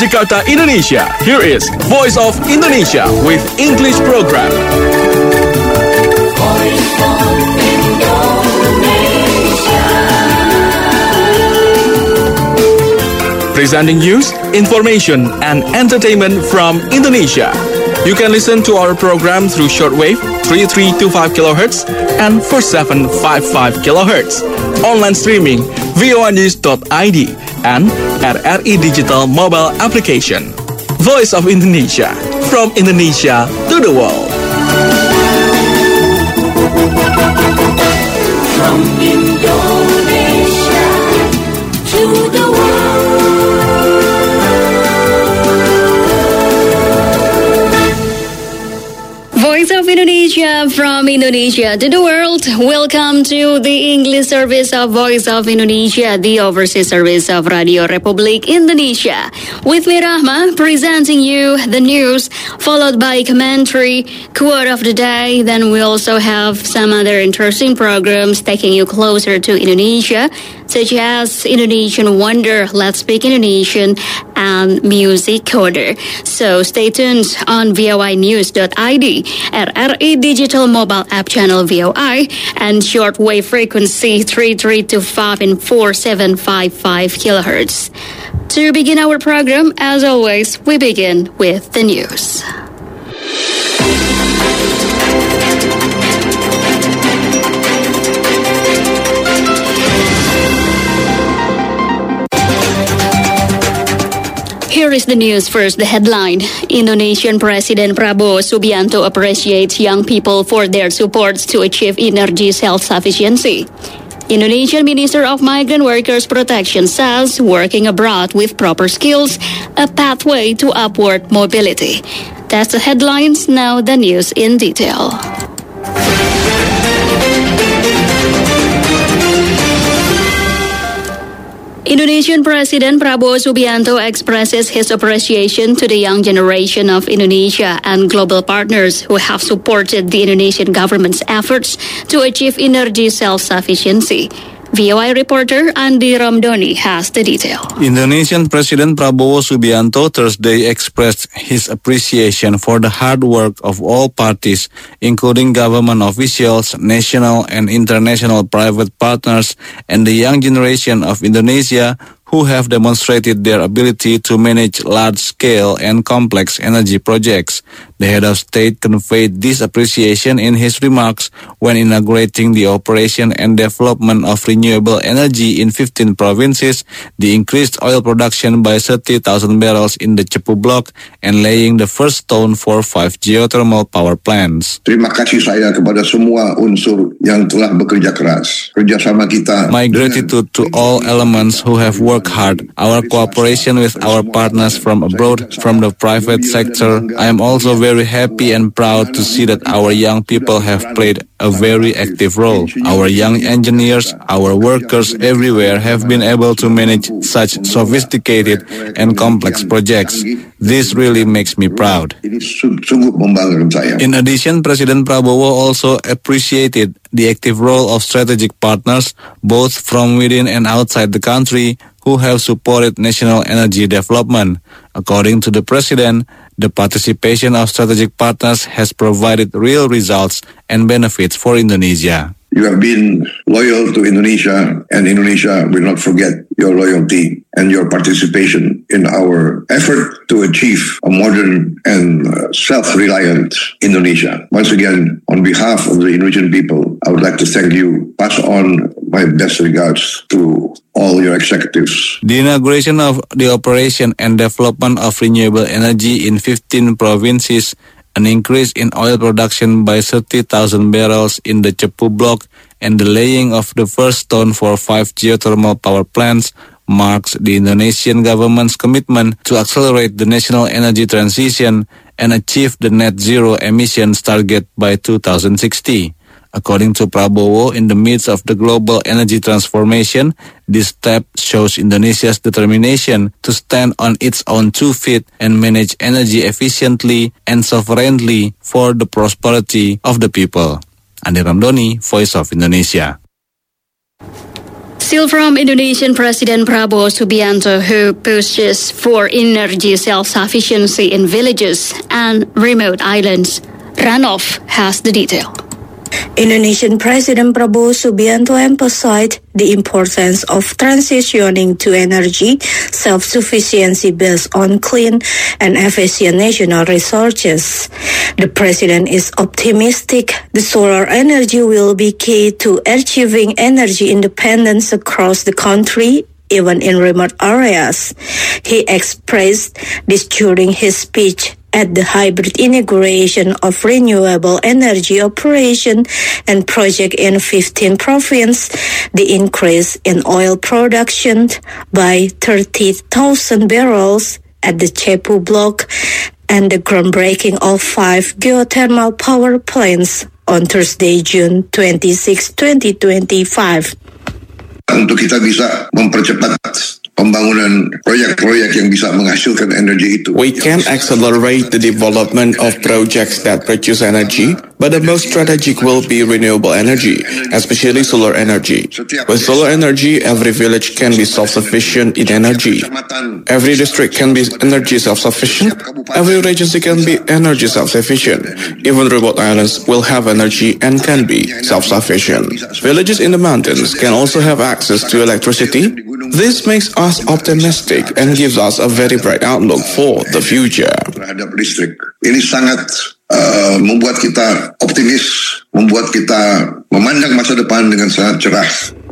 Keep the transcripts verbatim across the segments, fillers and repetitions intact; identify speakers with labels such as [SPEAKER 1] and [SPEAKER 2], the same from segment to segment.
[SPEAKER 1] Jakarta, Indonesia. Here is Voice of Indonesia with English program.
[SPEAKER 2] Voice of Indonesia.
[SPEAKER 1] Presenting news, information, and entertainment from Indonesia. You can listen to our program through shortwave three three two five kilohertz and four seven five five kilohertz. Online streaming voa news dot I D and at R I Digital mobile application. Voice of Indonesia, from Indonesia to the world.
[SPEAKER 2] From Indonesia to the world.
[SPEAKER 3] Voice of Indonesia, from Indonesia to the world. Welcome to the English service of Voice of Indonesia, the overseas service of Radio Republik Indonesia. With me, Rahma, presenting you the news, followed by commentary, quote of the day. Then we also have some other interesting programs taking you closer to Indonesia, such as Indonesian Wonder, Let's Speak Indonesian, and Music Coder. So stay tuned on voa news dot I D, at R I Digital mobile app channel V O I, and shortwave frequency three three two five and four seven five five kilohertz. To begin our program, as always, we begin with the news. Here is the news. First, the headline. Indonesian President Prabowo Subianto appreciates young people for their support to achieve energy self-sufficiency. Indonesian Minister of Migrant Workers Protection says working abroad with proper skills, a pathway to upward mobility. That's the headlines. Now the news in detail. Indonesian President Prabowo Subianto expresses his appreciation to the young generation of Indonesia and global partners who have supported the Indonesian government's efforts to achieve energy self-sufficiency. V O I reporter Andi Ramdhani has the detail.
[SPEAKER 4] Indonesian President Prabowo Subianto Thursday expressed his appreciation for the hard work of all parties, including government officials, national and international private partners, and the young generation of Indonesia who have demonstrated their ability to manage large-scale and complex energy projects. The head of state conveyed this appreciation in his remarks when inaugurating the operation and development of renewable energy in fifteen provinces, the increased oil production by thirty thousand barrels in the Cepu block, and laying the first stone for five geothermal power plants.
[SPEAKER 5] Terima kasih saya kepada semua unsur yang telah bekerja keras. Kerjasama kita.
[SPEAKER 4] My gratitude to all elements who have worked hard. Our cooperation with our partners from abroad, from the private sector. I am also very happy and proud to see that our young people have played a very active role. Our young engineers, our workers everywhere have been able to manage such sophisticated and complex projects. This really makes me proud. In addition, President Prabowo also appreciated the active role of strategic partners, both from within and outside the country, who have supported national energy development. According to the President, the participation of strategic partners has provided real results and benefits for Indonesia.
[SPEAKER 5] You have been loyal to Indonesia, and Indonesia will not forget your loyalty and your participation in our effort to achieve a modern and self-reliant Indonesia. Once again, on behalf of the Indonesian people, I would like to thank you. Pass on my best regards to all your executives.
[SPEAKER 4] The inauguration of the operation and development of renewable energy in fifteen provinces, an increase in oil production by thirty thousand barrels in the Cepu block, and the laying of the first stone for five geothermal power plants marks the Indonesian government's commitment to accelerate the national energy transition and achieve the net zero emissions target by two thousand sixty. According to Prabowo, in the midst of the global energy transformation, this step shows Indonesia's determination to stand on its own two feet and manage energy efficiently and sovereignly for the prosperity of the people. Andi Ramdhani, Voice of Indonesia.
[SPEAKER 3] Still from Indonesian President Prabowo Subianto, who pushes for energy self-sufficiency in villages and remote islands. Ranov has the detail.
[SPEAKER 6] Indonesian President Prabowo Subianto emphasized the importance of transitioning to energy self-sufficiency based on clean and efficient national resources. The president is optimistic the solar energy will be key to achieving energy independence across the country, even in remote areas. He expressed this during his speech at the hybrid integration of renewable energy operation and project in fifteen provinces, the increase in oil production by thirty thousand barrels at the Cepu block, and the groundbreaking of five geothermal power plants on Thursday, June twenty-sixth, twenty twenty-five.
[SPEAKER 5] Untuk kita bisa mempercepat pembangunan proyek-proyek yang bisa menghasilkan energi itu.
[SPEAKER 1] We can accelerate the development of projects that produce energy, but the most strategic will be renewable energy, especially solar energy. With solar energy, every village can be self-sufficient in energy. Every district can be energy self-sufficient. Every regency can be energy self-sufficient. Even remote islands will have energy and can be self-sufficient. Villages in the mountains can also have access to electricity. This makes us optimistic and gives us a very bright outlook for the future.
[SPEAKER 5] Terhadap listrik. Ini sangat uh, membuat kita optimis, membuat kita memandang masa depan dengan sangat cerah.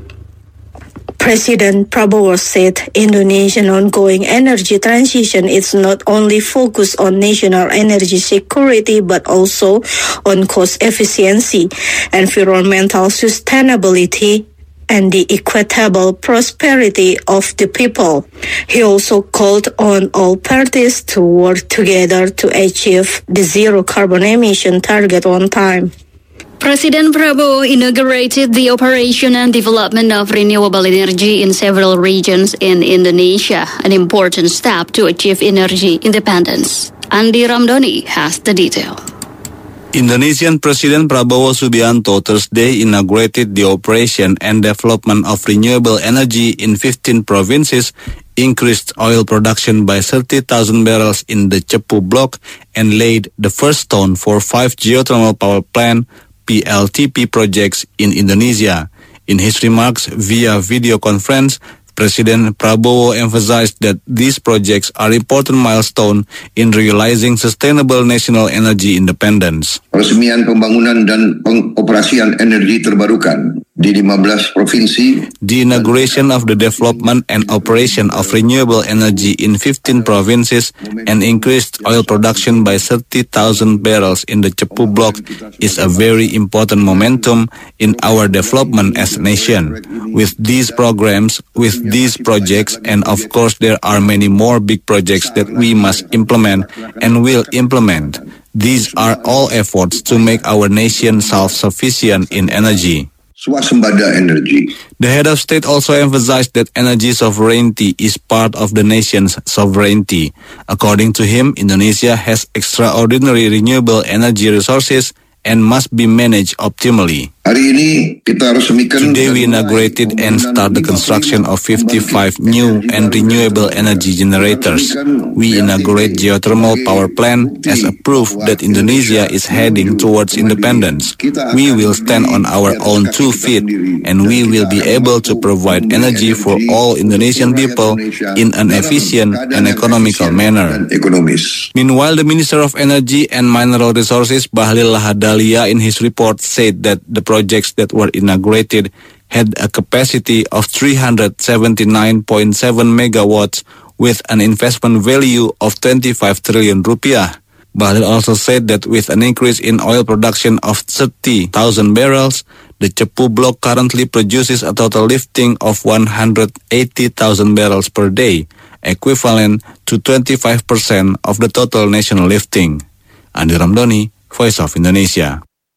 [SPEAKER 6] President Prabowo said Indonesian ongoing energy transition is not only focused on national energy security but also on cost efficiency, environmental sustainability, and the equitable prosperity of the people. He also called on all parties to work together to achieve the zero carbon emission target on time.
[SPEAKER 3] President Prabowo inaugurated the operation and development of renewable energy in several regions in Indonesia, an important step to achieve energy independence. Andi Ramdhani has the detail.
[SPEAKER 4] Indonesian President Prabowo Subianto Thursday inaugurated the operation and development of renewable energy in fifteen provinces, increased oil production by thirty thousand barrels in the Cepu block, and laid the first stone for five geothermal power plant P L T P projects in Indonesia. In his remarks via video conference, President Prabowo emphasized that these projects are important milestone in realizing sustainable national energy independence.
[SPEAKER 5] Peresmian pembangunan dan pengoperasian energi terbarukan di lima belas provinsi.
[SPEAKER 4] The inauguration of the development and operation of renewable energy in fifteen provinces and increased oil production by thirty thousand barrels in the Cepu block is a very important momentum in our development as a nation. With these programs, with these projects, and of course there are many more big projects that we must implement and will implement. These are all efforts to make our nation self-sufficient in energy.
[SPEAKER 5] Swasembada energy.
[SPEAKER 4] The head of state also emphasized that energy sovereignty is part of the nation's sovereignty. According to him, Indonesia has extraordinary renewable energy resources and must be managed optimally.
[SPEAKER 5] Hari ini kita resmikan.
[SPEAKER 4] Today we inaugurated and start the construction of fifty-five new and renewable energy generators. We inaugurate geothermal power plant as a proof that Indonesia is heading towards independence. We will stand on our own two feet and we will be able to provide energy for all Indonesian people in an efficient and economical manner. Meanwhile, the Minister of Energy and Mineral Resources Bahlil Lahadalia in his report said that the projects that were inaugurated had a capacity of three hundred seventy-nine point seven megawatts with an investment value of twenty-five trillion rupiah. Bahlil also said that with an increase in oil production of thirty thousand barrels, the Cepu block currently produces a total lifting of one hundred eighty thousand barrels per day, equivalent to twenty-five percent of the total national lifting. Andi Ramdhani, Voice of Indonesia.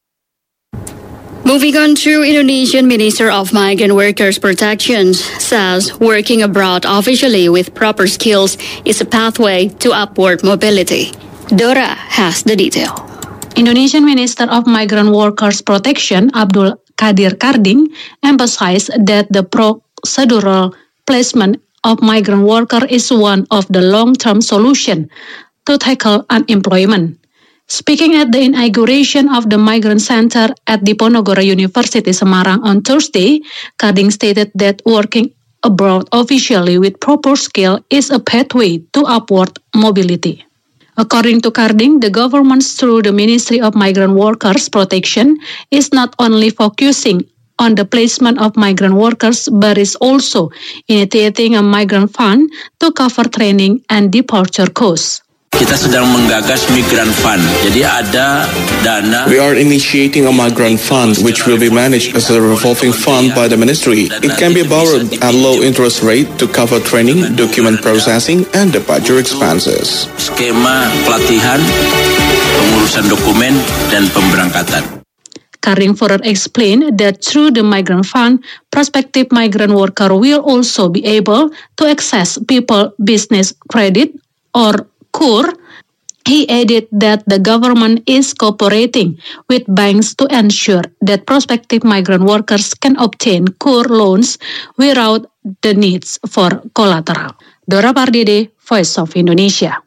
[SPEAKER 3] Moving on to Indonesian Minister of Migrant Workers Protection says working abroad officially with proper skills is a pathway to upward mobility. Dora has the detail.
[SPEAKER 7] Indonesian Minister of Migrant Workers Protection Abdul Qadir Karding emphasized that the pro procedural placement of migrant workers is one of the long-term solutions to tackle unemployment. Speaking at the inauguration of the Migrant Center at Diponegoro University Semarang on Thursday, Karding stated that working abroad officially with proper skill is a pathway to upward mobility. According to Karding, the government through the Ministry of Migrant Workers Protection is not only focusing on the placement of migrant workers but is also initiating a migrant fund to cover training and departure costs.
[SPEAKER 8] Kita sedang menggagas Migrant Fund. Jadi ada dana.
[SPEAKER 9] We are initiating a migrant fund which will be managed as a revolving fund by the ministry. It can be borrowed at low interest rate to cover training, document processing, and departure expenses.
[SPEAKER 8] Skema pelatihan, pengurusan dokumen, dan pemberangkatan.
[SPEAKER 7] Karding further explained that through the migrant fund, prospective migrant worker will also be able to access people business credit or C U R. He added that the government is cooperating with banks to ensure that prospective migrant workers can obtain C U R loans without the needs for collateral. Dora Pardede, Voice of Indonesia.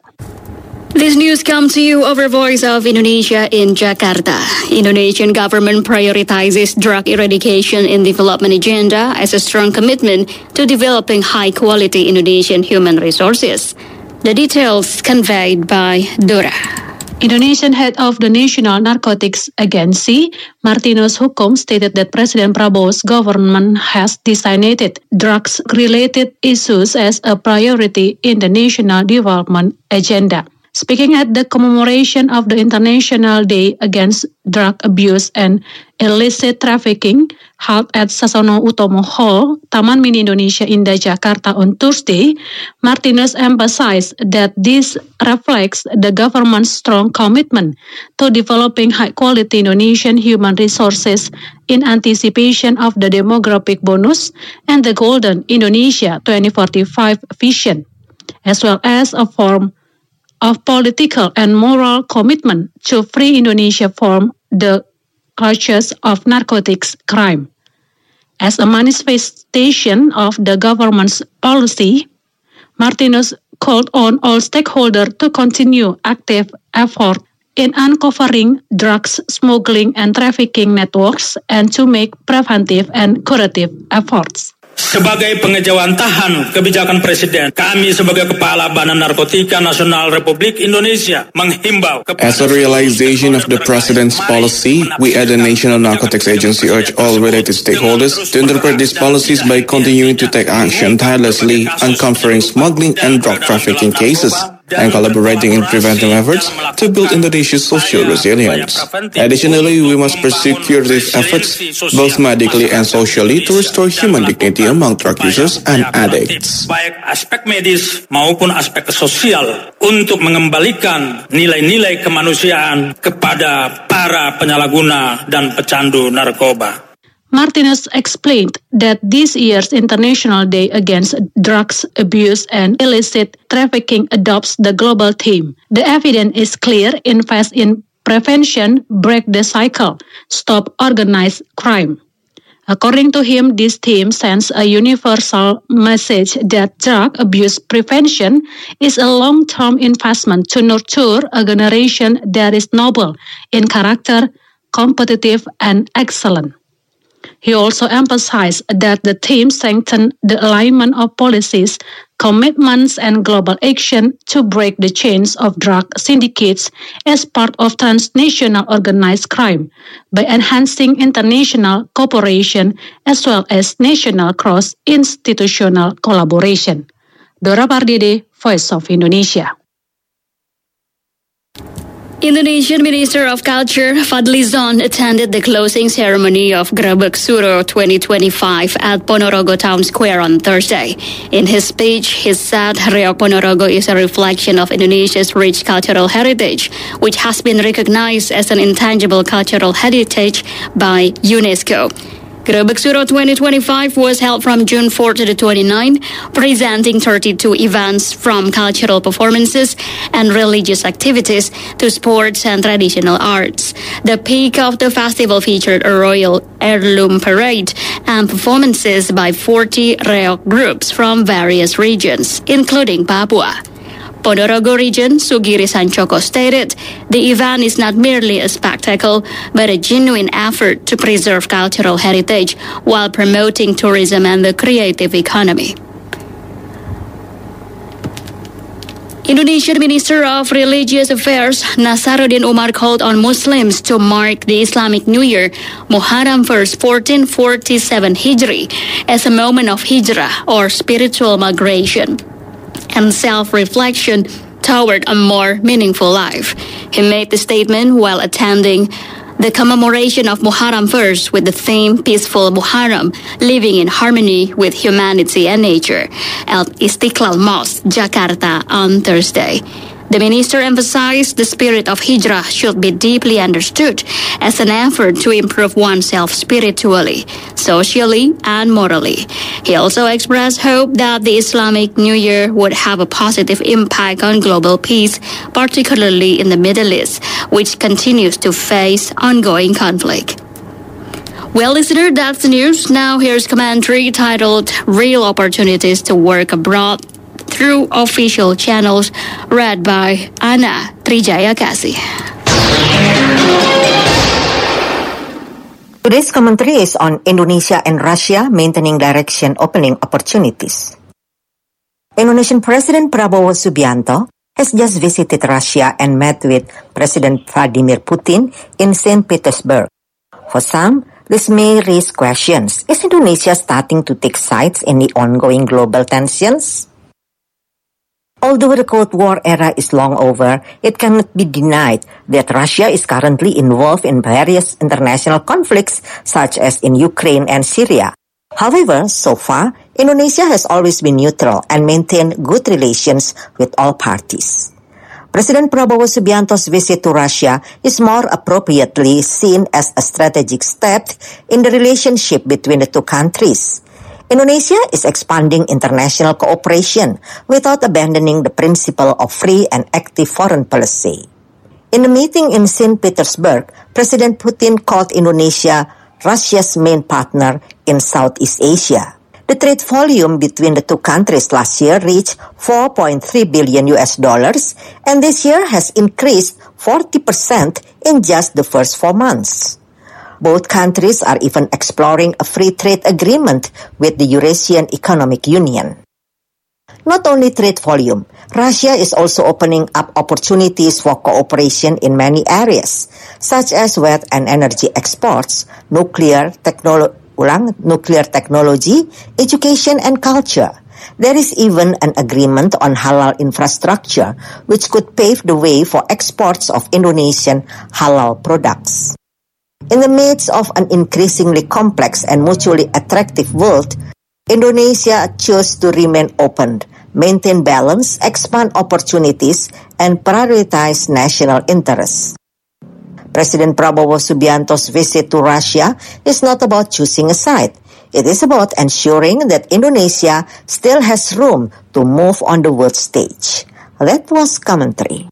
[SPEAKER 3] This news comes to you over Voice of Indonesia in Jakarta. Indonesian government prioritizes drug eradication in development agenda as a strong commitment to developing high-quality Indonesian human resources. The details conveyed by Dora.
[SPEAKER 7] Indonesian head of the National Narcotics Agency, Martinus Hukum, stated that President Prabowo's government has designated drugs-related issues as a priority in the national development agenda. Speaking at the commemoration of the International Day Against Drug Abuse and Illicit Trafficking held at Sasono Utomo Hall, Taman Mini Indonesia Indah, Jakarta on Thursday, Martinus emphasized that this reflects the government's strong commitment to developing high-quality Indonesian human resources in anticipation of the demographic bonus and the Golden Indonesia twenty forty-five vision, as well as a form of political and moral commitment to free Indonesia from the clutches of narcotics crime. As a manifestation of the government's policy, Martinus called on all stakeholders to continue active effort in uncovering drugs smuggling and trafficking networks and to make preventive and curative efforts.
[SPEAKER 10] Sebagai pengejawantahan kebijakan Presiden, kami sebagai Kepala Badan Narkotika Nasional Republik Indonesia menghimbau.
[SPEAKER 9] As a realization of the President's policy, we at the National Narcotics Agency urge all related stakeholders to interpret these policies by continuing to take action tirelessly, uncovering smuggling and drug trafficking cases, and collaborating in preventive efforts to build Indonesia's social resilience. Additionally, we must pursue curative efforts, both medically and socially, to restore human dignity among drug users and addicts.
[SPEAKER 10] Baik aspek medis maupun aspek sosial untuk mengembalikan nilai-nilai kemanusiaan kepada para penyalahguna dan pecandu narkoba.
[SPEAKER 7] Martinus explained that this year's International Day Against Drugs Abuse and Illicit Trafficking adopts the global theme. The evidence is clear: invest in prevention, break the cycle, stop organized crime. According to him, this theme sends a universal message that drug abuse prevention is a long-term investment to nurture a generation that is noble in character, competitive, and excellent. He also emphasized that the theme strengthened the alignment of policies, commitments, and global action to break the chains of drug syndicates as part of transnational organized crime by enhancing international cooperation as well as national cross-institutional collaboration. Dora Pardede, Voice of Indonesia.
[SPEAKER 3] Indonesian Minister of Culture Fadly Zon attended the closing ceremony of Grebek Suro twenty twenty-five at Ponorogo Town Square on Thursday. In his speech, he said Reok Ponorogo is a reflection of Indonesia's rich cultural heritage, which has been recognized as an intangible cultural heritage by UNESCO. Gerebek Suro twenty twenty-five was held from June fourth to the twenty-ninth, presenting thirty-two events from cultural performances and religious activities to sports and traditional arts. The peak of the festival featured a royal heirloom parade and performances by forty reok groups from various regions, including Papua. Ponorogo region, Sugiri Sancoko stated, the event is not merely a spectacle, but a genuine effort to preserve cultural heritage while promoting tourism and the creative economy. Indonesian Minister of Religious Affairs Nasaruddin Umar called on Muslims to mark the Islamic New Year, Muharram first, fourteen forty-seven Hijri, as a moment of hijrah or spiritual migration and self-reflection toward a more meaningful life. He made the statement while attending the commemoration of Muharram first with the theme Peaceful Muharram, Living in Harmony with Humanity and Nature at Istiqlal Mosque, Jakarta on Thursday. The minister emphasized the spirit of hijrah should be deeply understood as an effort to improve oneself spiritually, socially, and morally. He also expressed hope that the Islamic New Year would have a positive impact on global peace, particularly in the Middle East, which continues to face ongoing conflict. Well, listener, that's the news. Now here's commentary titled Real Opportunities to Work Abroad through Official Channels, read by Ana Trijaya Kasih.
[SPEAKER 11] Today's commentary is on Indonesia and Russia maintaining direction opening opportunities. Indonesian President Prabowo Subianto has just visited Russia and met with President Vladimir Putin in Saint Petersburg. For some, this may raise questions. Is Indonesia starting to take sides in the ongoing global tensions? Although the Cold War era is long over, it cannot be denied that Russia is currently involved in various international conflicts such as in Ukraine and Syria. However, so far, Indonesia has always been neutral and maintained good relations with all parties. President Prabowo Subianto's visit to Russia is more appropriately seen as a strategic step in the relationship between the two countries. Indonesia is expanding international cooperation without abandoning the principle of free and active foreign policy. In a meeting in Saint Petersburg, President Putin called Indonesia Russia's main partner in Southeast Asia. The trade volume between the two countries last year reached four point three billion U S dollars, and this year has increased forty percent in just the first four months. Both countries are even exploring a free trade agreement with the Eurasian Economic Union. Not only trade volume, Russia is also opening up opportunities for cooperation in many areas, such as wealth and energy exports, nuclear, technolo- ulang, nuclear technology, education, and culture. There is even an agreement on halal infrastructure, which could pave the way for exports of Indonesian halal products. In the midst of an increasingly complex and mutually attractive world, Indonesia chose to remain open, maintain balance, expand opportunities, and prioritize national interests. President Prabowo Subianto's visit to Russia is not about choosing a side. It is about ensuring that Indonesia still has room to move on the world stage. That was commentary.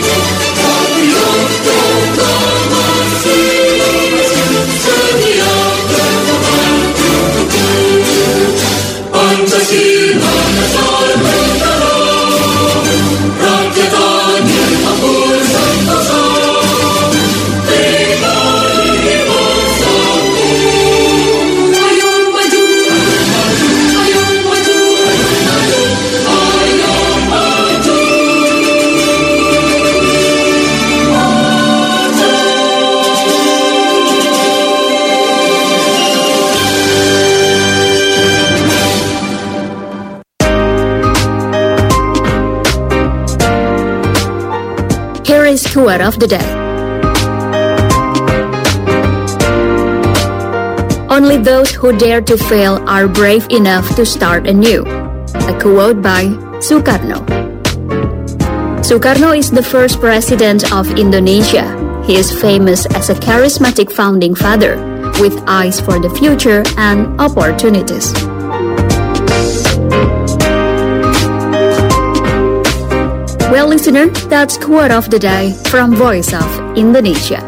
[SPEAKER 2] Setia
[SPEAKER 3] quote of the day. Only those who dare to fail are brave enough to start anew. A quote by Sukarno. Sukarno is the first president of Indonesia. He is famous as a charismatic founding father with eyes for the future and opportunities. Well, listener, that's quote of the day from Voice of Indonesia.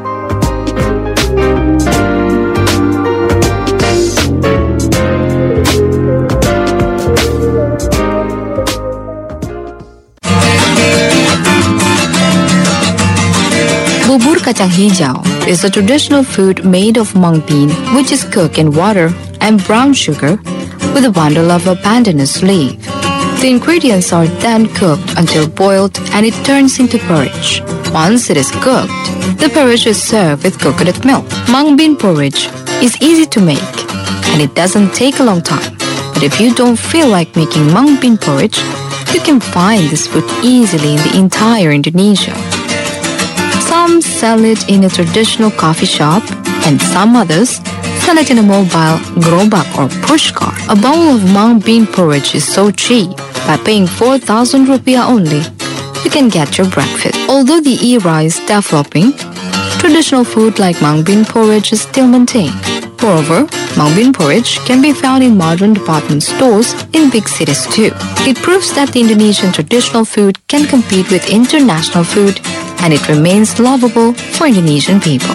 [SPEAKER 12] Bubur kacang hijau is a traditional food made of mung bean, which is cooked in water and brown sugar with a bundle of a pandanus leaf. The ingredients are then cooked until boiled and it turns into porridge. Once it is cooked, the porridge is served with coconut milk. Mung bean porridge is easy to make and it doesn't take a long time. But if you don't feel like making mung bean porridge, you can find this food easily in the entire Indonesia. Some sell it in a traditional coffee shop and some others sell it in a mobile gerobak or push car. A bowl of mung bean porridge is so cheap. By paying four thousand rupiah only, you can get your breakfast. Although the era is developing, traditional food like mung bean porridge is still maintained. Moreover, mung bean porridge can be found in modern department stores in big cities too. It proves that the Indonesian traditional food can compete with international food and it remains lovable for Indonesian people.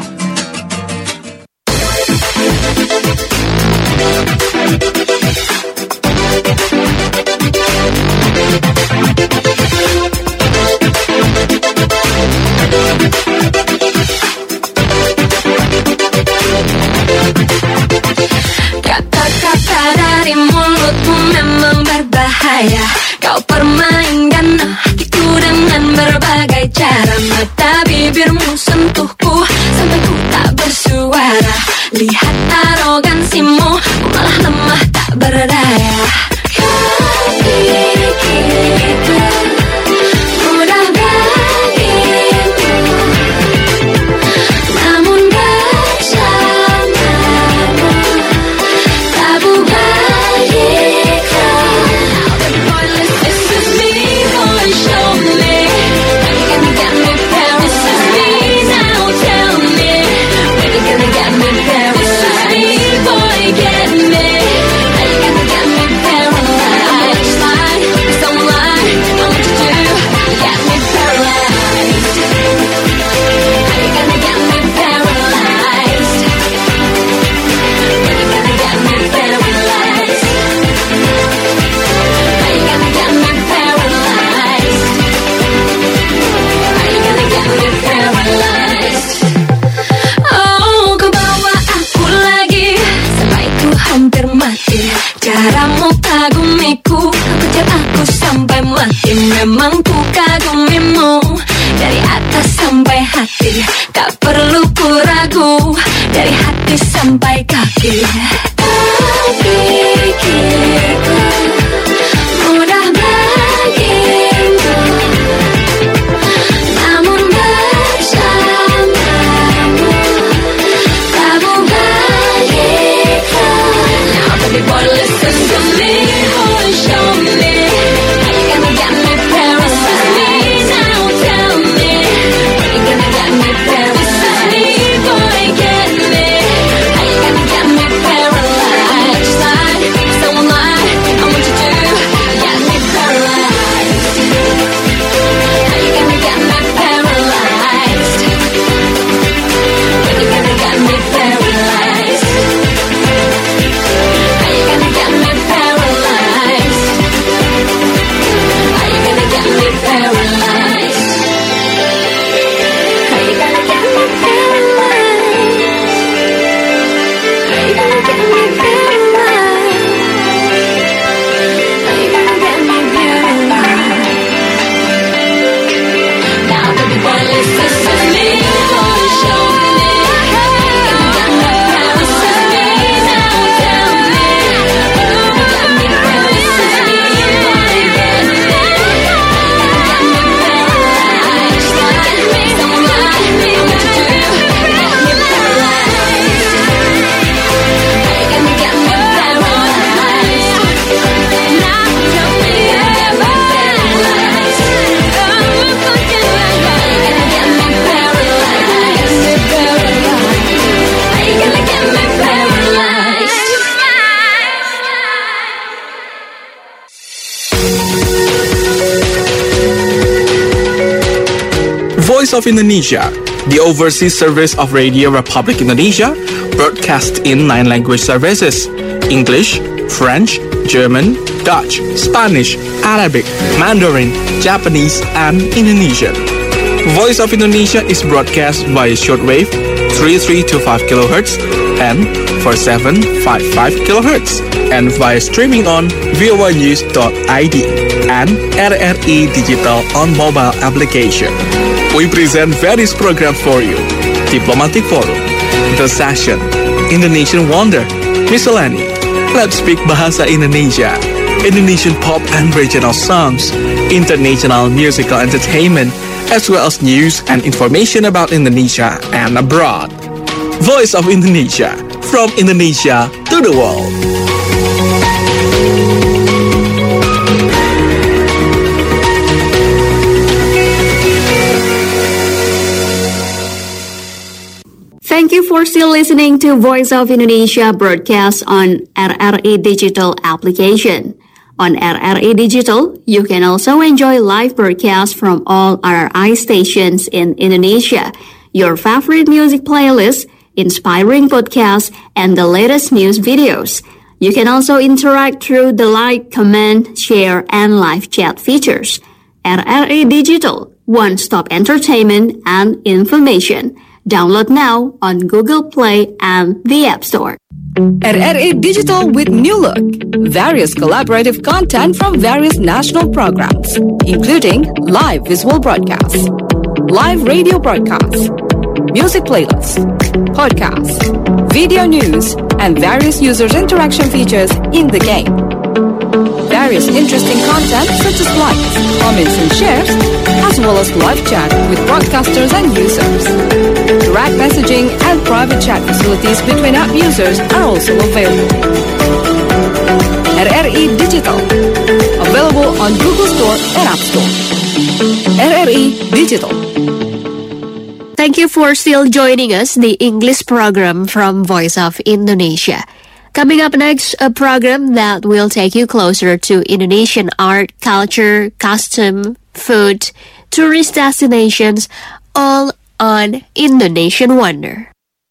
[SPEAKER 2] Kata-kata dari mulutmu memang berbahaya. Kau permainkan hatiku dengan berbagai cara. Mata bibirmu sentuhku sampai ku tak bersuara. Lihat arogansimu, ku malah lemah tak berdaya. Kau pikirku mudah bagimu, namun bersamamu tabu bagiku. Boy, this is me, boy, show me. When you gonna get me there? This is me, now tell me. When you gonna get me there? This is me, boy, get me. When you gonna get me paralyzed? Lie, don't lie, I want you to get me paralyzed. When you gonna get me paralyzed? When you gonna get me paralyzed? When you gonna get me paralyzed? When you gonna get me paralyzed? Oh, kau bawa aku lagi sampai ku hampir mati. Caramu kagumiku, kau kejar aku sampai mati. Memang ku kagumimu dari atas sampai hati. Tak perlu ku ragu dari hati sampai kaki. Kau pikirku mudah bagimu, namun bersamamu tabu bagiku. Now baby boy, listen to me, boy, show me. How you gonna get me paralyzed? Now tell me. When you gonna get me paralyzed? This is me, boy, get me. How you gonna get me paralyzed?
[SPEAKER 1] Voice of Indonesia, the overseas service of Radio Republic Indonesia, broadcast in nine language services: English, French, German, Dutch, Spanish, Arabic, Mandarin, Japanese, and Indonesian. Voice of Indonesia is broadcast via shortwave thirty-three to five kilohertz and forty-seven point five five kilohertz, and via streaming on voa news dot I D and R R I Digital on mobile application. We present various programs for you: Diplomatic Forum, The Session, Indonesian Wonder, Miscellany, Let's Speak Bahasa Indonesia, Indonesian pop and regional songs, international musical entertainment, as well as news and information about Indonesia and abroad. Voice of Indonesia, from Indonesia to the world.
[SPEAKER 3] Thank you for still listening to Voice of Indonesia broadcast on R R I Digital application. On R R I Digital, you can also enjoy live broadcasts from all R R I stations in Indonesia, your favorite music playlists, inspiring podcasts, and the latest news videos. You can also interact through the like, comment, share, and live chat features. R R I Digital, one-stop entertainment and information. Download now on Google Play and the App Store.
[SPEAKER 13] R R I Digital with new look. Various collaborative content from various national programs, including live visual broadcasts, live radio broadcasts, music playlists, podcasts, video news, and various users interaction features in the game. Various interesting content such as likes, comments, and shares, as well as live chat with broadcasters and users. Direct messaging and private chat facilities between app users are also available. R R I Digital, available on Google Store and App Store. R R I Digital.
[SPEAKER 3] Thank you for still joining us, the English program from Voice of Indonesia. Coming up next, a program that will take you closer to Indonesian art, culture, custom, food, tourist destinations, all on Indonesian Wonder.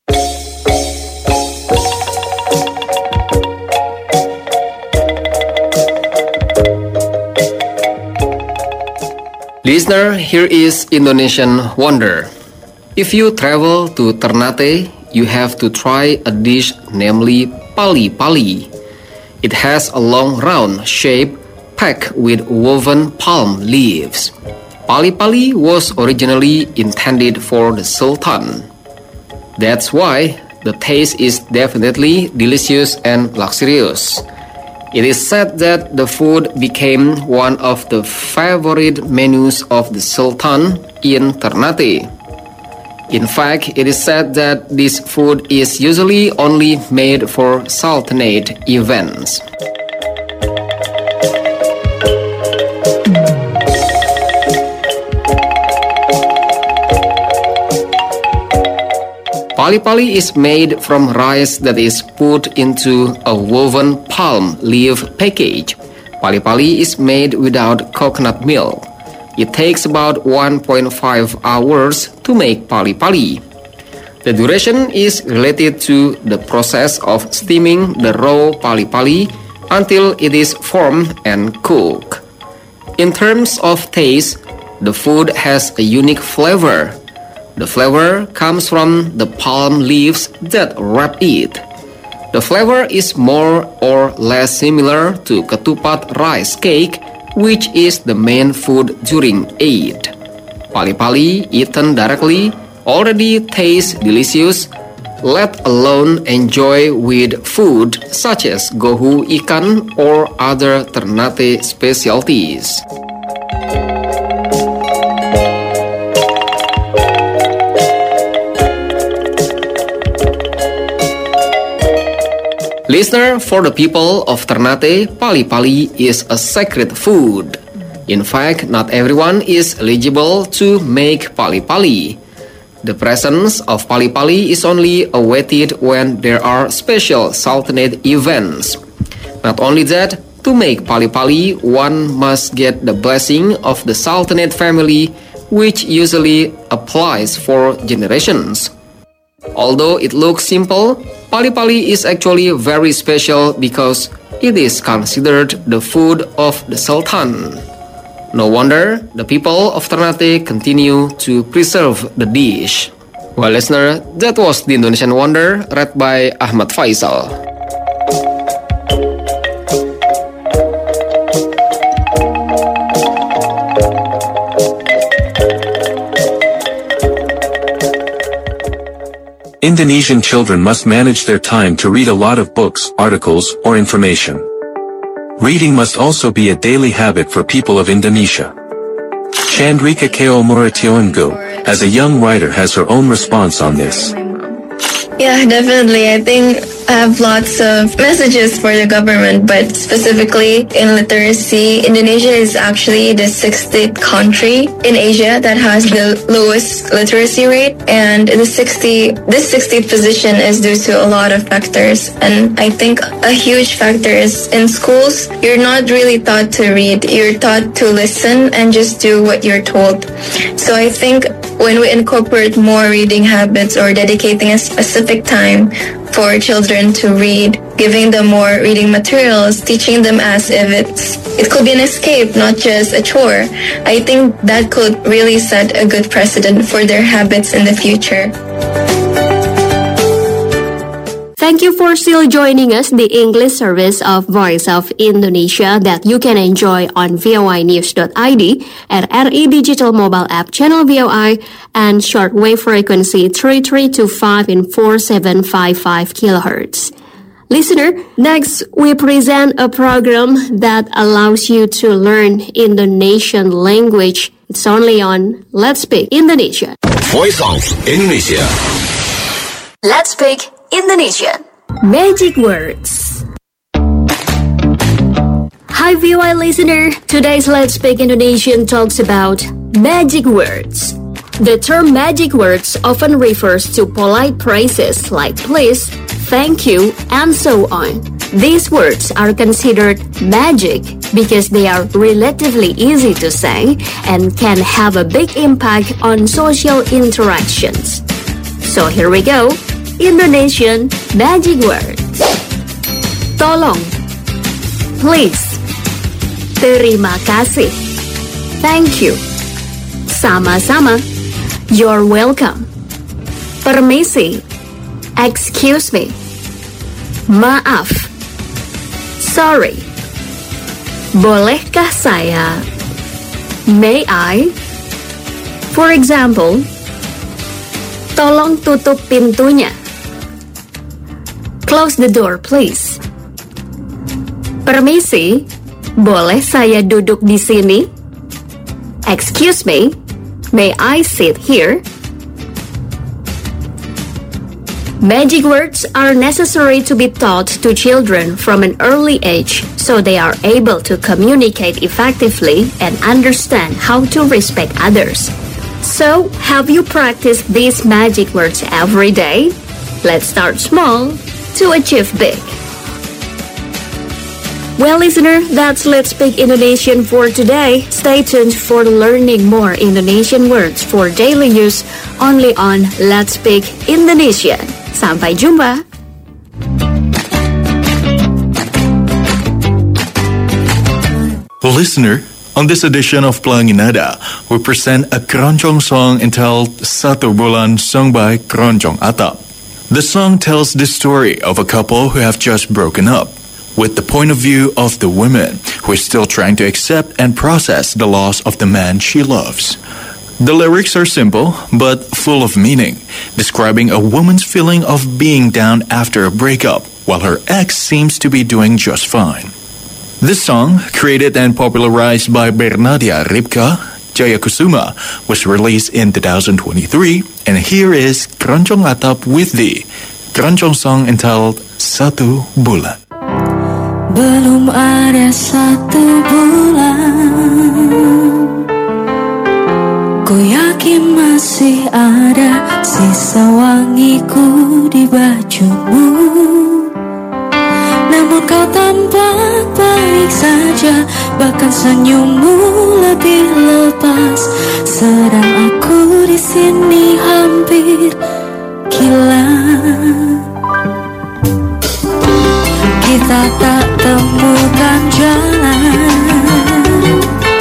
[SPEAKER 14] Listener, here is Indonesian Wonder. If you travel to Ternate, you have to try a dish namely pali-pali. It has a long round shape packed with woven palm leaves. Pali-pali was originally intended for the Sultan. That's why the taste is definitely delicious and luxurious. It is said that the food became one of the favorite menus of the Sultan in Ternate. In fact, it is said that this food is usually only made for Sultanate events. Pali-pali is made from rice that is put into a woven palm leaf package. Pali-pali is made without coconut milk. It takes about one point five hours to make pali-pali. The duration is related to the process of steaming the raw pali-pali until it is formed and cooked. In terms of taste, the food has a unique flavor. The flavor comes from the palm leaves that wrap it. The flavor is more or less similar to ketupat rice cake, which is the main food during Eid. Pali-pali eaten directly already tastes delicious, let alone enjoy with food such as gohu ikan or other Ternate specialties. Listener, for the people of Ternate, pali-pali is a sacred food. In fact, not everyone is eligible to make pali-pali. The presence of pali-pali is only awaited when there are special Sultanate events. Not only that, to make pali-pali, one must get the blessing of the Sultanate family, which usually applies for generations. Although it looks simple, pali-pali is actually very special because it is considered the food of the Sultan. No wonder the people of Ternate continue to preserve the dish. Well, listener, that was the Indonesian Wonder, read by Ahmad Faisal.
[SPEAKER 15] Indonesian children must manage their time to read a lot of books, articles, or information. Reading must also be a daily habit for people of Indonesia. Chandrika Keo Murationgo, as a young writer, has her own response on this.
[SPEAKER 16] Yeah, definitely. I think I have lots of messages for the government, but specifically in literacy, Indonesia is actually the sixtieth country in Asia that has the lowest literacy rate, and the sixty this sixtieth position is due to a lot of factors. And I think a huge factor is in schools, you're not really taught to read. You're taught to listen and just do what you're told. So I think when we incorporate more reading habits or dedicating a specific time for children to read, giving them more reading materials, teaching them as if it's it could be an escape, not just a chore, I think that could really set a good precedent for their habits in the future.
[SPEAKER 3] Thank you for still joining us, the English service of Voice of Indonesia that you can enjoy on V O I news dot I D, at R E Digital Mobile App Channel V O I, and shortwave frequency three three two five in four seven five five kilohertz. Listener, next we present a program that allows you to learn Indonesian language. It's only on Let's Speak Indonesia.
[SPEAKER 17] Voice of Indonesia.
[SPEAKER 3] Let's Speak Indonesian. Magic words. Hi V O I listener, today's Let's Speak Indonesian talks about magic words. The term magic words often refers to polite phrases like please, thank you, and so on. These words are considered magic because they are relatively easy to say and can have a big impact on social interactions. So here we go. Indonesian magic words. Tolong, please, terima kasih, thank you, sama-sama, you're welcome, permisi, excuse me, maaf, sorry, bolehkah saya, may I? For example, tolong tutup pintunya. Close the door, please. Permisi, boleh saya duduk di sini? Excuse me, may I sit here? Magic words are necessary to be taught to children from an early age so they are able to communicate effectively and understand how to respect others. So, have you practiced these magic words every day? Let's start small to achieve big. Well, listener, that's Let's Speak Indonesian for today. Stay tuned for learning more Indonesian words for daily use only on Let's Speak Indonesia. Sampai jumpa.
[SPEAKER 18] Listener, on this edition of Pelangi Nada, we present a keroncong song entitled Satu Bulan, sung by Keroncong Atap. The song tells the story of a couple who have just broken up, with the point of view of the woman who is still trying to accept and process the loss of the man she loves. The lyrics are simple, but full of meaning, describing a woman's feeling of being down after a breakup, while her ex seems to be doing just fine. This song, created and popularized by Bernadia Ripka Jayakusuma, was released in two thousand twenty-three, and here is Keroncong Atap with the keroncong song entitled Satu Bulan.
[SPEAKER 2] Belum ada satu bulan, ku yakin masih ada sisa wangiku di bajumu. Namun kau tak tampak baik saja, bahkan senyummu lebih lepas, sedang aku di sini hampir gila. Kita tak temukan jalan,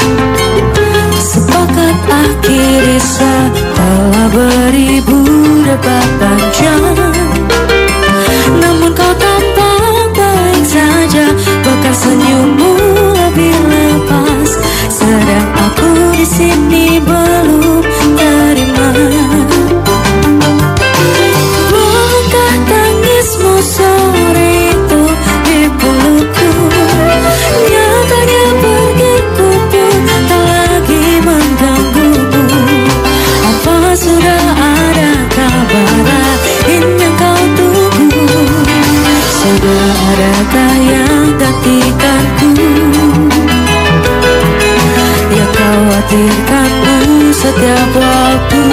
[SPEAKER 2] sepakat akhiri setelah beribu debat panjang. Namun kau tampak baik saja, bahkan senyummu lebih lepas, sedang aku di sini belum terima. Bukankah tangismu sore itu di pelukku, nyatanya pergiku pun tak lagi mengganggumu. Apa sudah ada kabar lain yang kau tunggu? Sudah adakah yang gantikanku? Ya khawatirkanmu setiap waktu,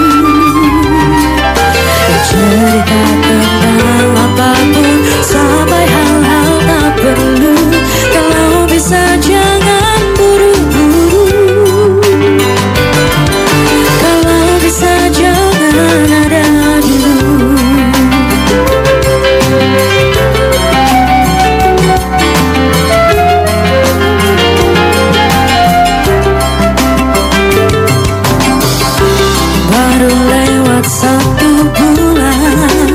[SPEAKER 2] ya cerita tentang apapun, sampai hal-hal tak perlu. Kalau bisa jangan buru-buru, kalau bisa jangan ada dulu. Baru lewat satu bulan,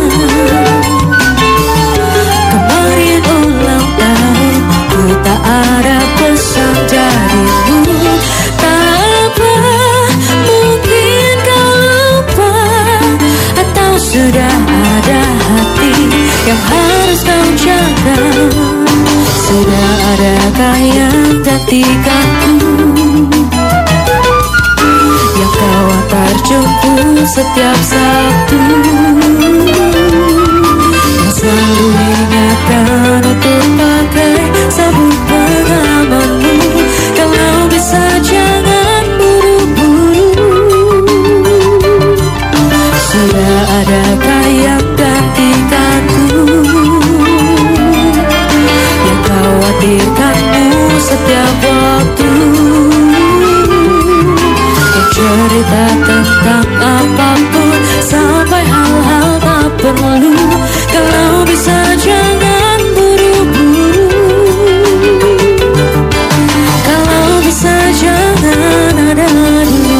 [SPEAKER 2] kemarin ulang tahun, ku tak ada pesan darimu. Tak apa, mungkin kau lupa, atau sudah ada hati yang harus kau jaga. Sudah adakah yang gantikanku, yang kau antar jemput setiap Sabtu, yang selalu ingatkan untuk pakai sabun pengamanmu. Kalau bisa jangan buru-buru, sudah adakah yang gantikanku, yang khawatirkanmu setiap waktu, cerita tentang apapun, sampai hal-hal tak perlu. Kalau bisa jangan buru-buru, kalau bisa jangan ada dulu.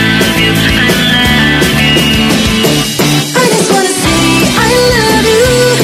[SPEAKER 2] I just wanna say I love you.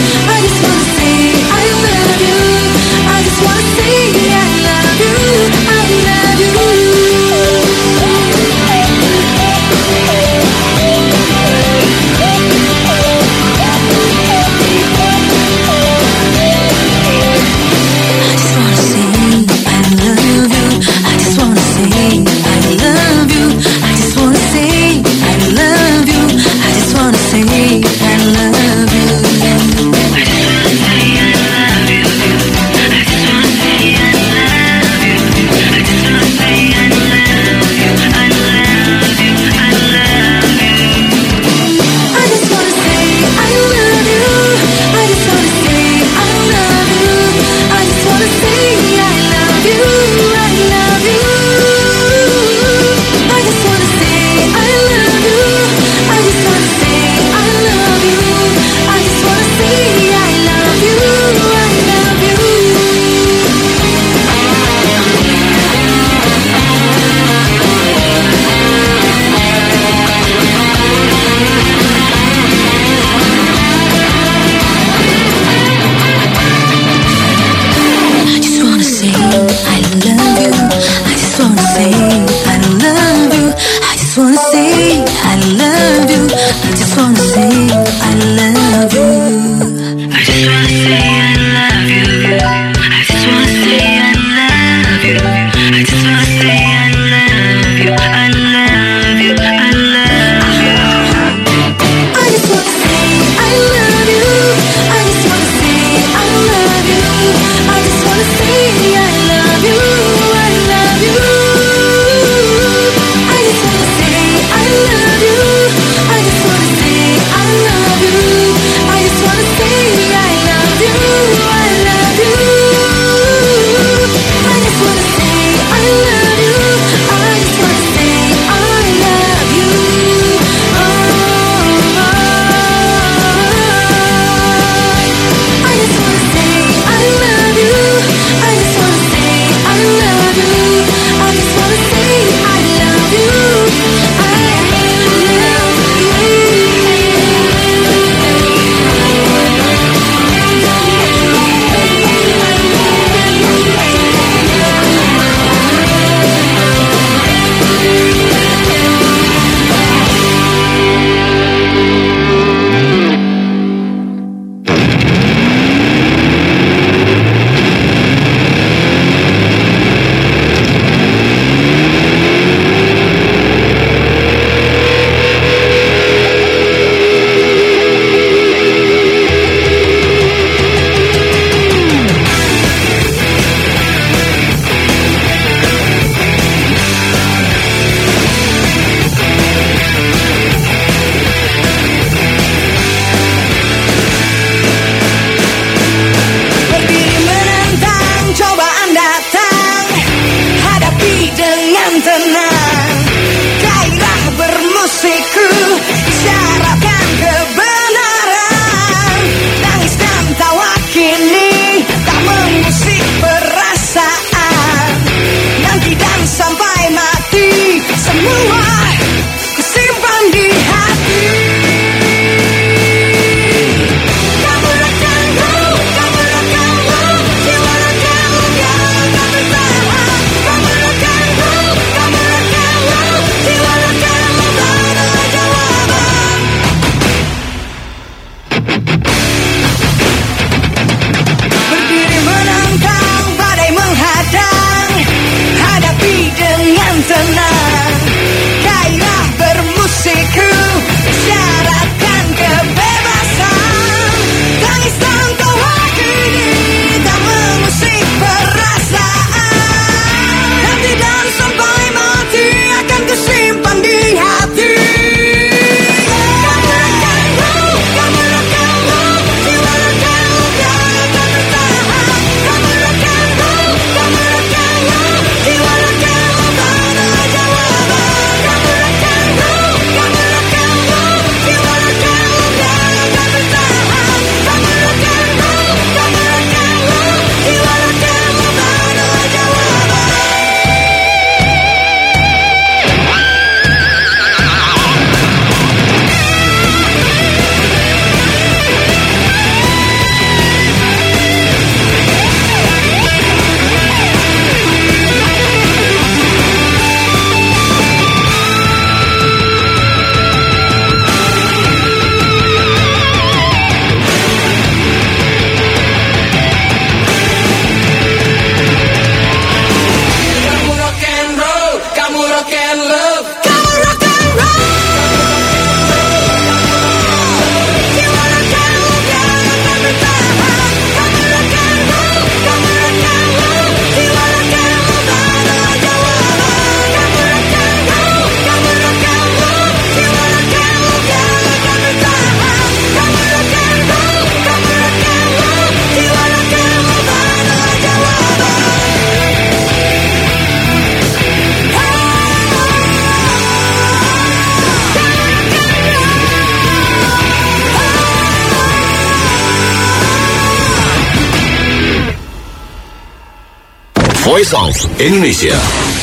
[SPEAKER 17] Voice of Indonesia.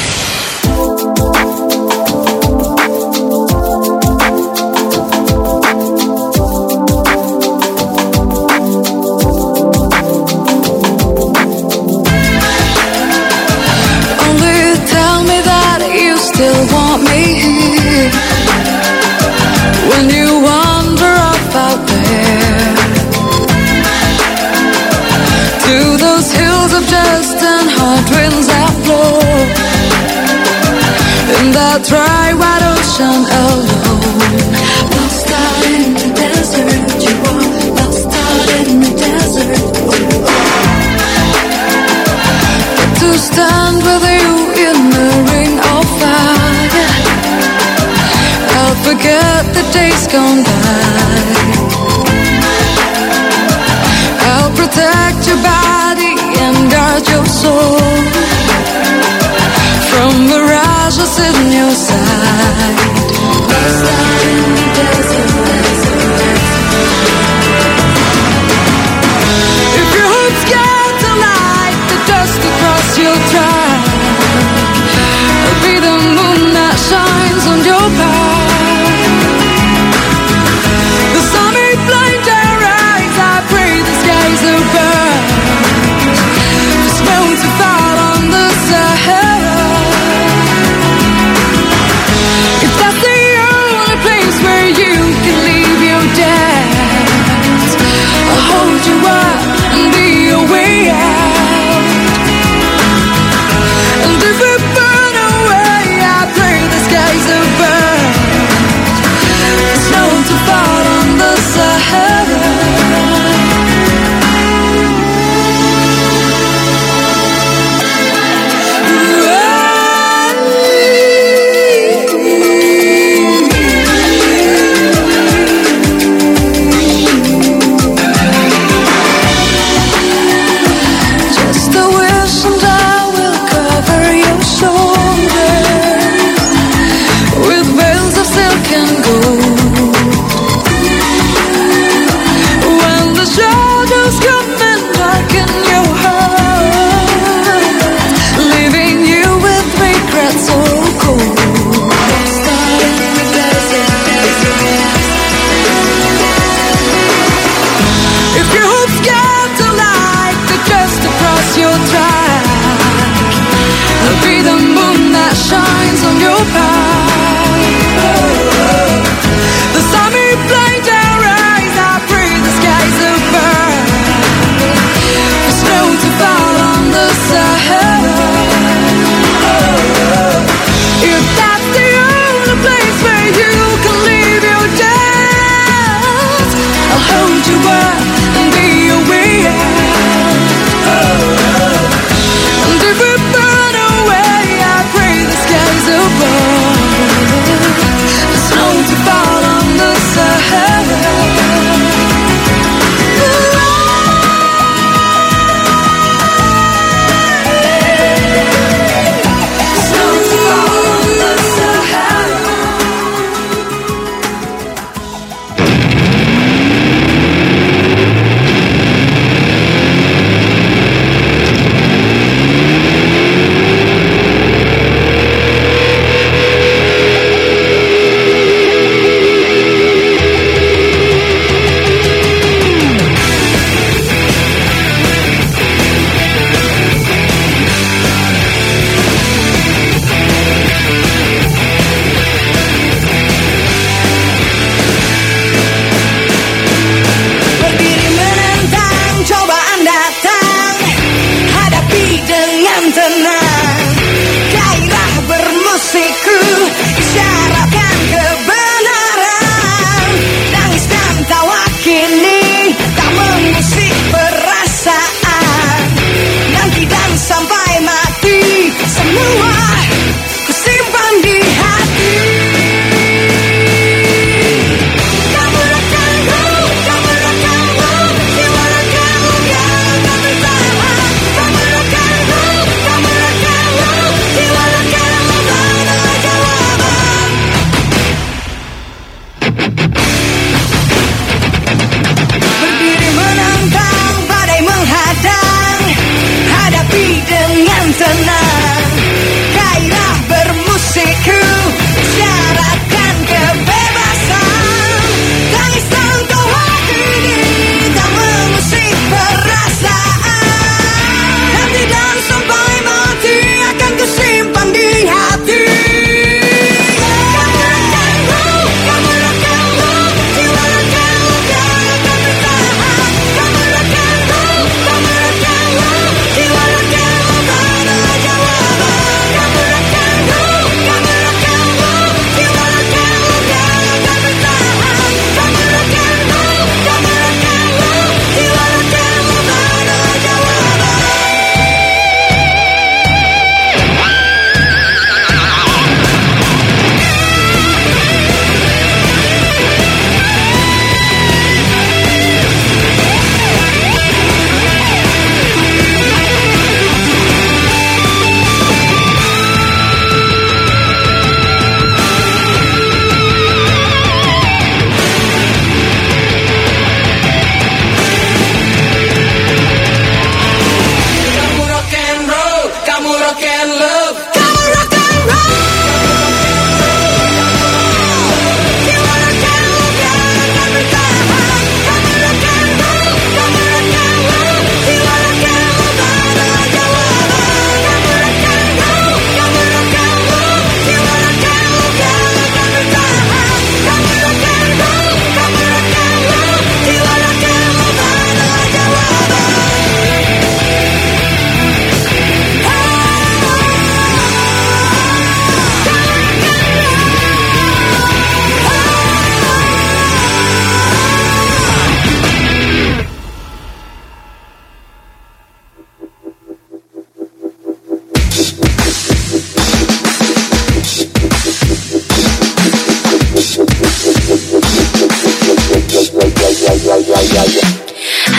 [SPEAKER 2] Still want me here when you wander off out there to those hills of dust and hot winds that blow in that dry white ocean alone. Lost out in the desert, you are lost out in the desert. But to stand with you in the ring of fire, I'll forget the days gone by. I'll protect your body and guard your soul from mirages in your sight. Lost out in the desert, desert. If your hopes get to light the dust across your track, I'll be the moon that shines on your path. The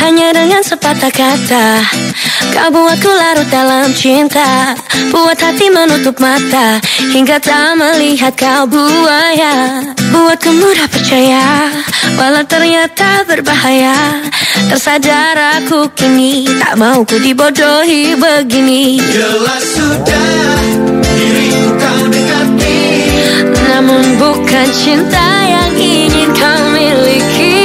[SPEAKER 2] hanya dengan sepatah kata. Kau buatku larut dalam cinta, buat hati menutup mata hingga tak melihat kau buaya. Buatku mudah percaya, walau ternyata berbahaya. Tersadar aku kini, tak mau ku dibodohi begini.
[SPEAKER 19] Jelas sudah diriku kau dekati,
[SPEAKER 2] namun bukan cinta yang ingin kau miliki.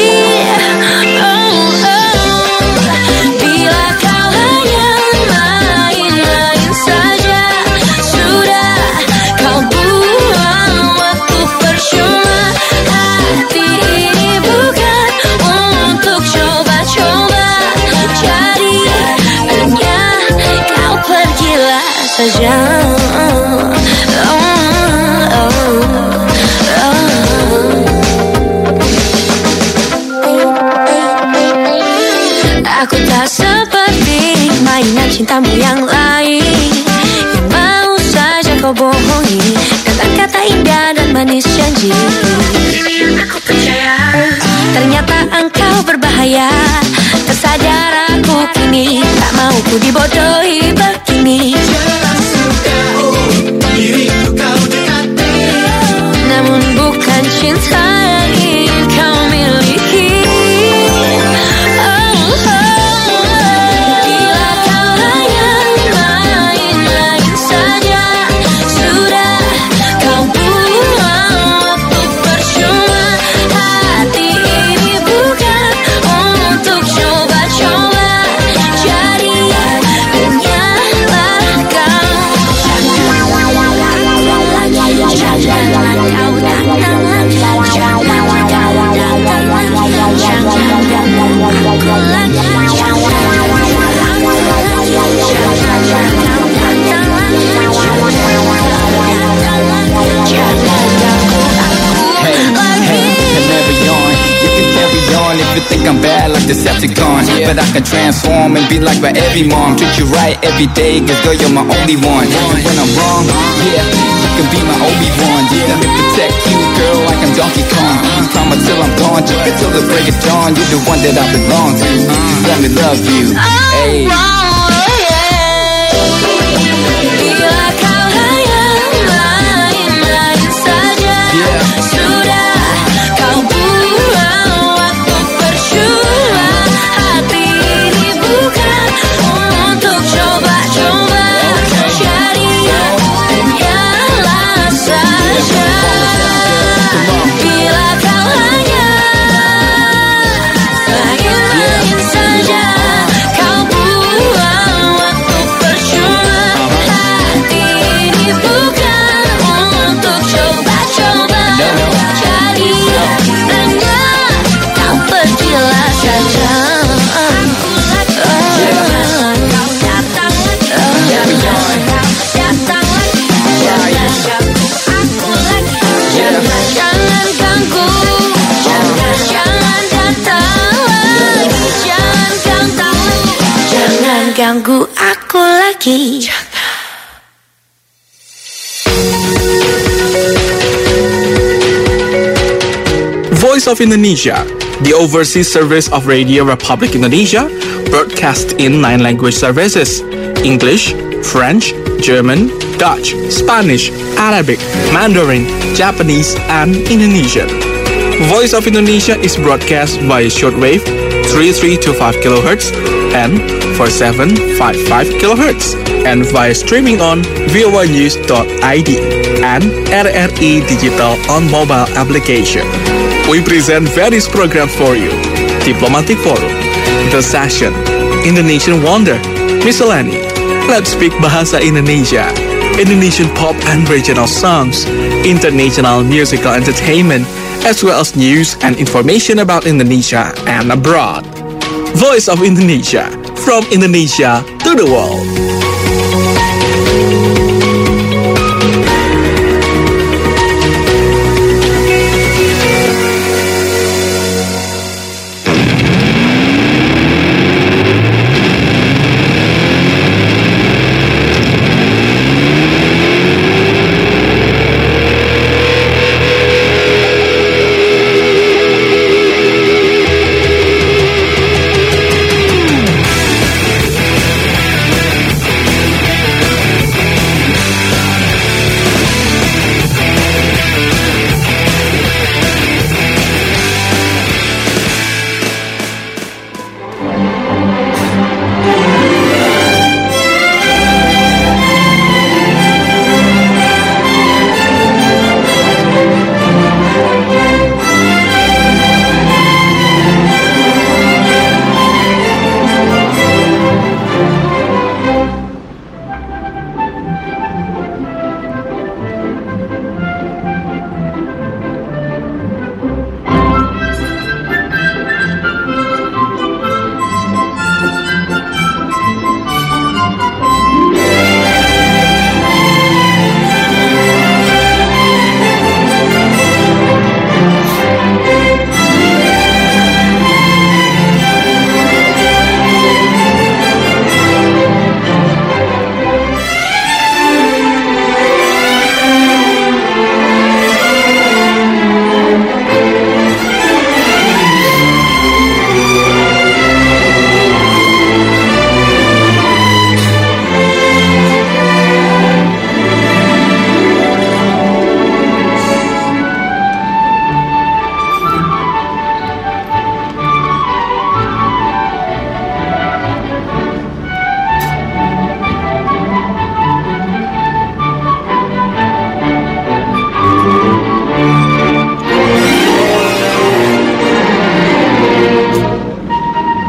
[SPEAKER 2] Saja. Oh, oh, oh. Aku tak seperti mainan cintamu yang lain, yang mau saja kau bohongi dengan kata indah dan manis janji. Aku percaya, ternyata engkau berbahaya. Tersadar aku kini, tak mau ku dibodohi begini.
[SPEAKER 19] Jelas sudah diriku kau dekati,
[SPEAKER 2] namun bukan cinta yang ingin kau miliki. Oh, oh, bila kau hanya main-main saja, sudah kau buang waktu percuma. Hati ini bukan untuk coba-coba, jadi hanyalah kau. Janganlah kau datang lagi, janganlah kau datang lagi, jangan ganggu aku lagi, janganlah kau datang lagi, janganlah kau datang lagi, jangan ganggu aku lagi.
[SPEAKER 20] Carry on, you can carry on if you think I'm bad like Decepticon, but I can transform and be like my every mom. Treat you right every day, cause girl you're my only one. And when I'm wrong, yeah, you can be my Obi-Wan. Yeah, let me protect you, girl, like I'm Donkey Kong. Promise till I'm gone, just till the break of dawn. You're the one that I belong to, just let me love you. Hey.
[SPEAKER 2] Bila kau hanya main-main saja, sudah kau buang waktu percuma. Hati ini bukan untuk coba-coba, jadi hanyalah saja. Bila kau hanya main-main saja, kau buang waktu percuma. Hati ini bukan untuk coba-coba, jadi hanya kau pergilah saja. Kau datang lagi, jangan kau datang lagi, jangan ganggu aku lagi, jangan jangan ganggu, jangan jangan datang lagi, jangan ganggu, jangan ganggu aku lagi.
[SPEAKER 1] Voice of Indonesia, the overseas service of Radio Republic Indonesia, broadcast in nine language services: English, French, German, Dutch, Spanish, Arabic, Mandarin, Japanese, and Indonesian. Voice of Indonesia is broadcast via shortwave three three two five kilohertz and four seven five five kilohertz, and via streaming on v o a news dot i d and R R I Digital on mobile application. We present various programs for you: Diplomatic Forum, The Session, Indonesian Wonder, Miscellany, Let's Speak Bahasa Indonesia, Indonesian pop and regional songs, international musical entertainment, as well as news and information about Indonesia and abroad. Voice of Indonesia, from Indonesia to the world.